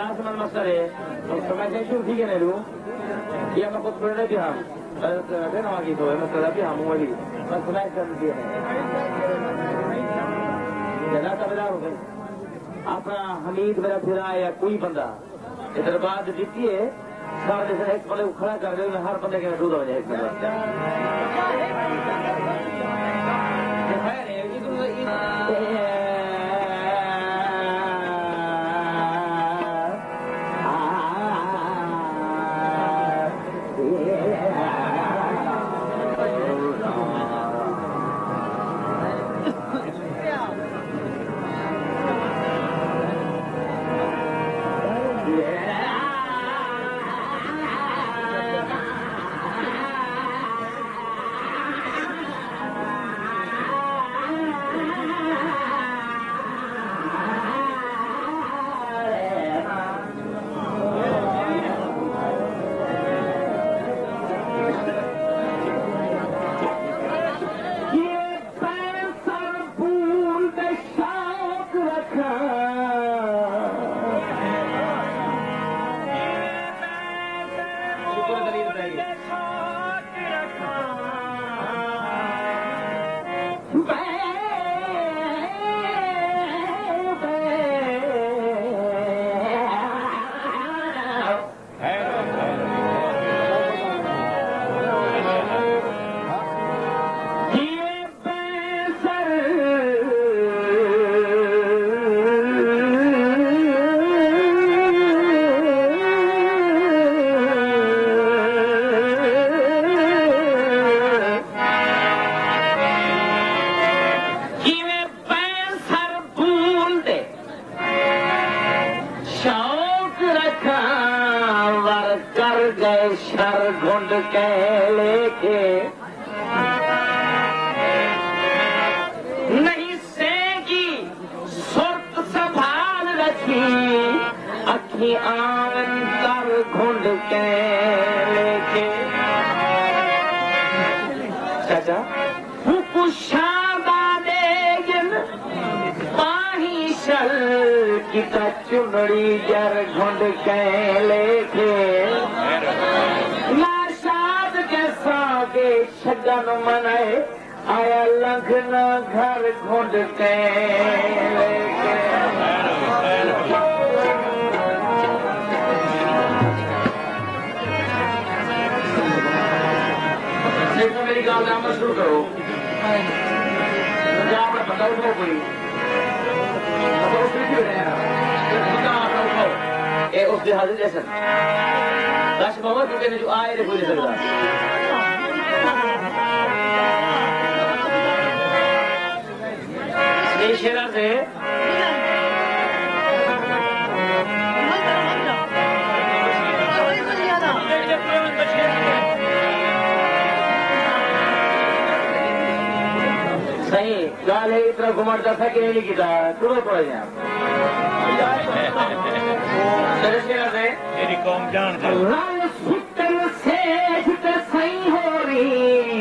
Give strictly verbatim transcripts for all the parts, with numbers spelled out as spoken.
asman masare semacam itu sih kan itu dia mau kau pernah dia ada nama gitu ya masalah dia mau lagi masalah itu dia जना तबला हो गई अपना हमीद मेरा फिरा या कोई बंदा इधर बात जीती है सारे जैसे एक बंदे को खड़ा कर रहे हैं हर बंदे के दूध हो जाए नहीं सेगी सुर्त संभाल रखी अखी आवन कर घुंड के लेके चाचा हुकुशादा देगिन पाही शल की चुनड़ी जर घुंड के लेके के शगन मनाए आया लंघना घर घुंड के लेके देखो मेरी गाल नाम शुरू करो मुझे आपने बताओ तो कोई बताओ फिर ए उस लिहाज जैसा दस बाबा तू कहने जो आए रे कोई सकता शेरा से सही गाल है इतना घुमाता था कि नहीं लिखा तुम्हें पड़ गया शेरा से तेरी कौम जान से सही हो रही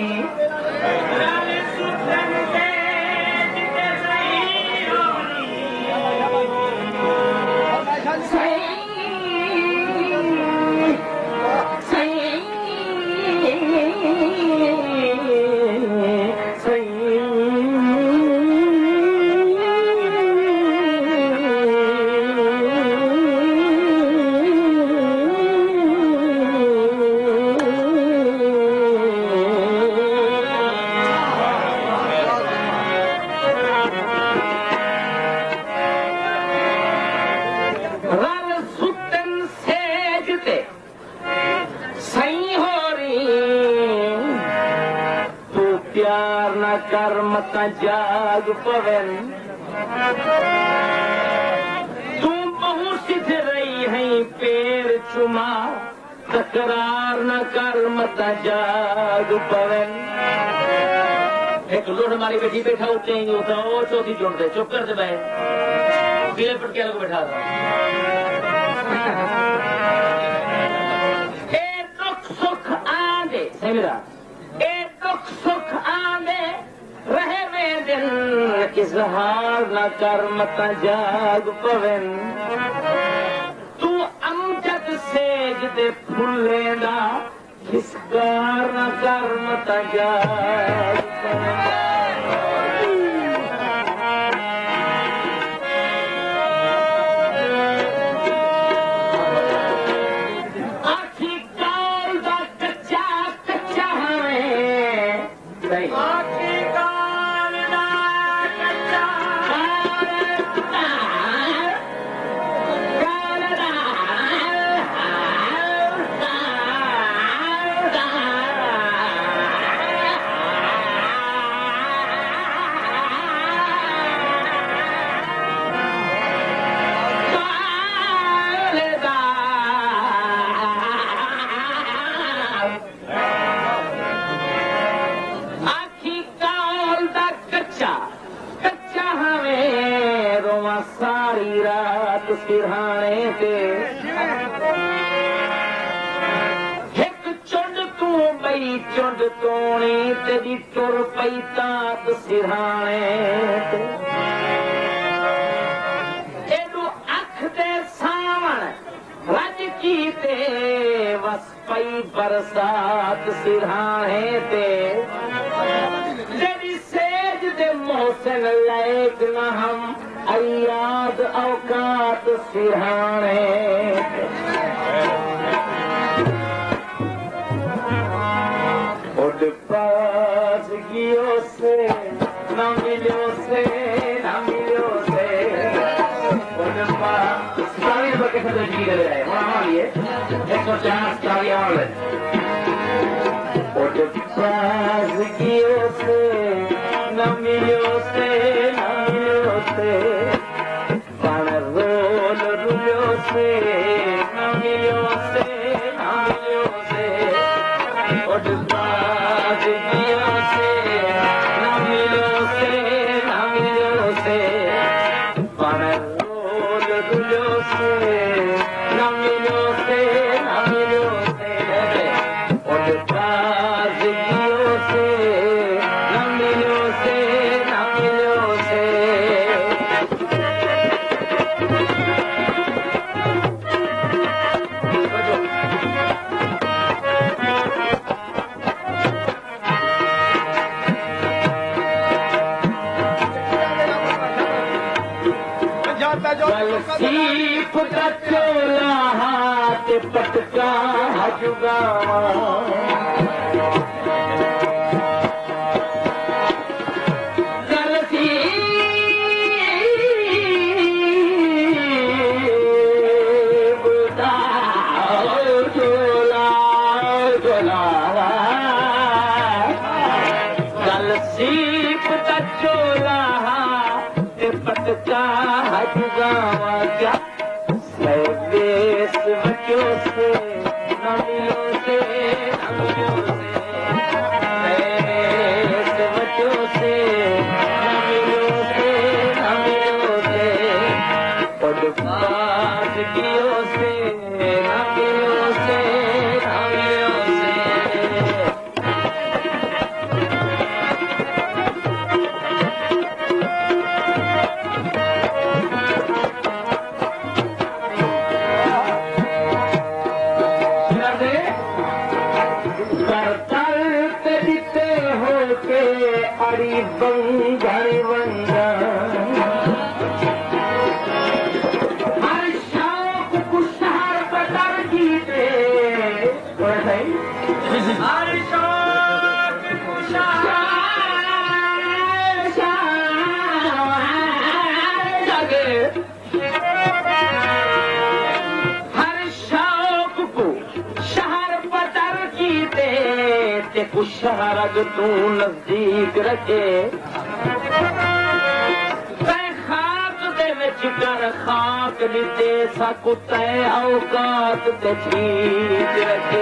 जाग पवन तू बहु सिद्ध रही है पैर चुमा तकरार न कर मत जाग पवन एक लोट हमारी बेटी बैठा उठते हैं होता और चौथी जोड़ दे चुप कर दे भाई पीले पटके को बैठा था ए दुख सुख आंदे सही मेरा ए दुख सुख आंदे रहे वे दिन इजहार न कर मत जाग पवन तू ते फुल्लेंदा हिसकार न कर मत जा सारी रात सिरहाने ते एक चुंड तू बई चुंड तोणी तेरी तुर पई तात सिरहाने ते एडू अख दे सावण रज की ते वस पई बरसात सिरहाने ते तेरी सेज दे मोहसिन लायक न हम अयाद औकात सिरहाने उड़ पास गियो से न मिलो से न मिलो से उड़ पास सारी बके से जी कर रहे हैं वहाँ लिए एक सौ चार सारी आवाज़ उड़ पास गियो से न मिलो से न मिलो से पण रोल रुलियो से न मिलियो से न मिलियो से उड़ पास गियो से न मिलियो से न मिलियो से पण रोल रुलियो से न मिलियो से न मिलियो से उड़ पास गियो से न मिलियो से न मिलियो से सीप का चोला हाथ पटका हजुगावा गलती बुदा चोला चोलावा गल सीप का चोला पटका हजुगावा क्या देश बच्चों से नमियों से नमियों से देश बच्चों से नमियों से नमियों से पड़पास गियों से नमियों से नमियों से अड़ी बंगारी बंगा हर शौक कुशहार बदर जीते हर शौक कुशहार जगे हर शौक को शहर बदर जीते ते कुशहार तू नजदीक रखे खाक दे विच कर खाक दिते सकु तय औकात ते ठीक रखे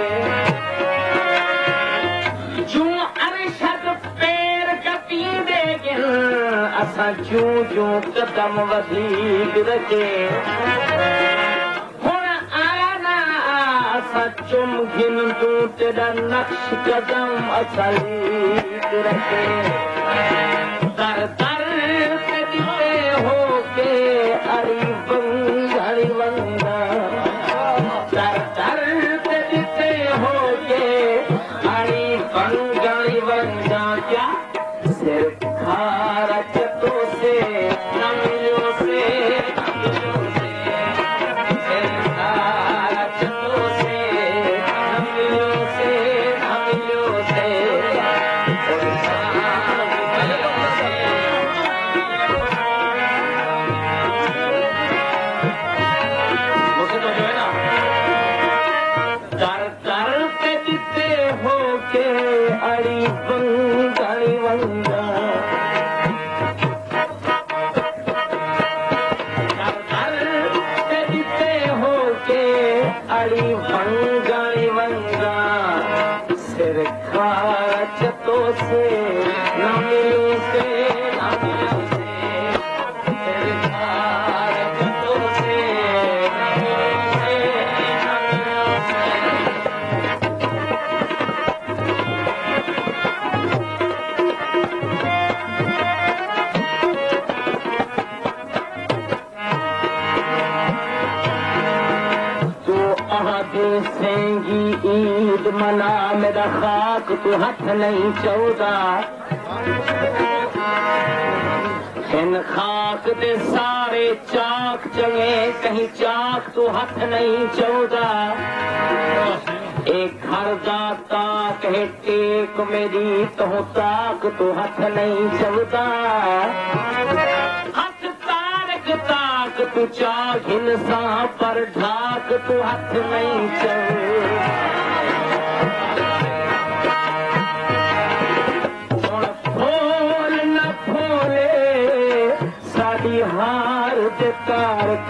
जू अरशद पैर कपींदे गिन असां जू जू कदम वधीक रखे चुम घिन तू तेरा नक्श कदम असलीक रखे दर दर पे दिते हो के अरी बंग हरी बंगा दर दर पे अड़ी वंगाणी वंगा सिर खार चतो से न मिलो से न मिलो से सिर खार चतो से न मिलो से न मिलो से सेंगी ईद मना मेरा खाक तू हथ नहीं चौदा इन खाक दे सारे चाक चंगे कहीं चाक तू हथ नहीं चौदा एक घर दा ताक है टेक मेरी तो ताक तू हथ नहीं चौदा ताक तू चाक हिंसा पर ढाक तू हथ नहीं चल फोल न फोले साड़ी हार दे तारक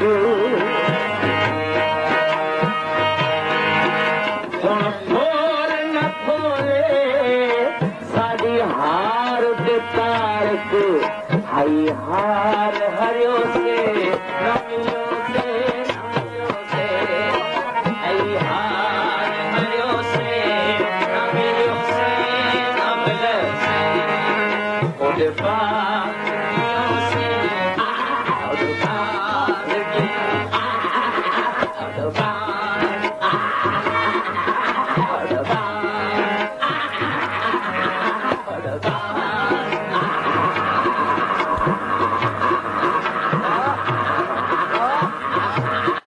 फोल न फोले साड़ी हार दे तारक हाई हार हरियो से नमियो से नमियो से हाई हार हरियो से नमियो से नमियो से ओदे पा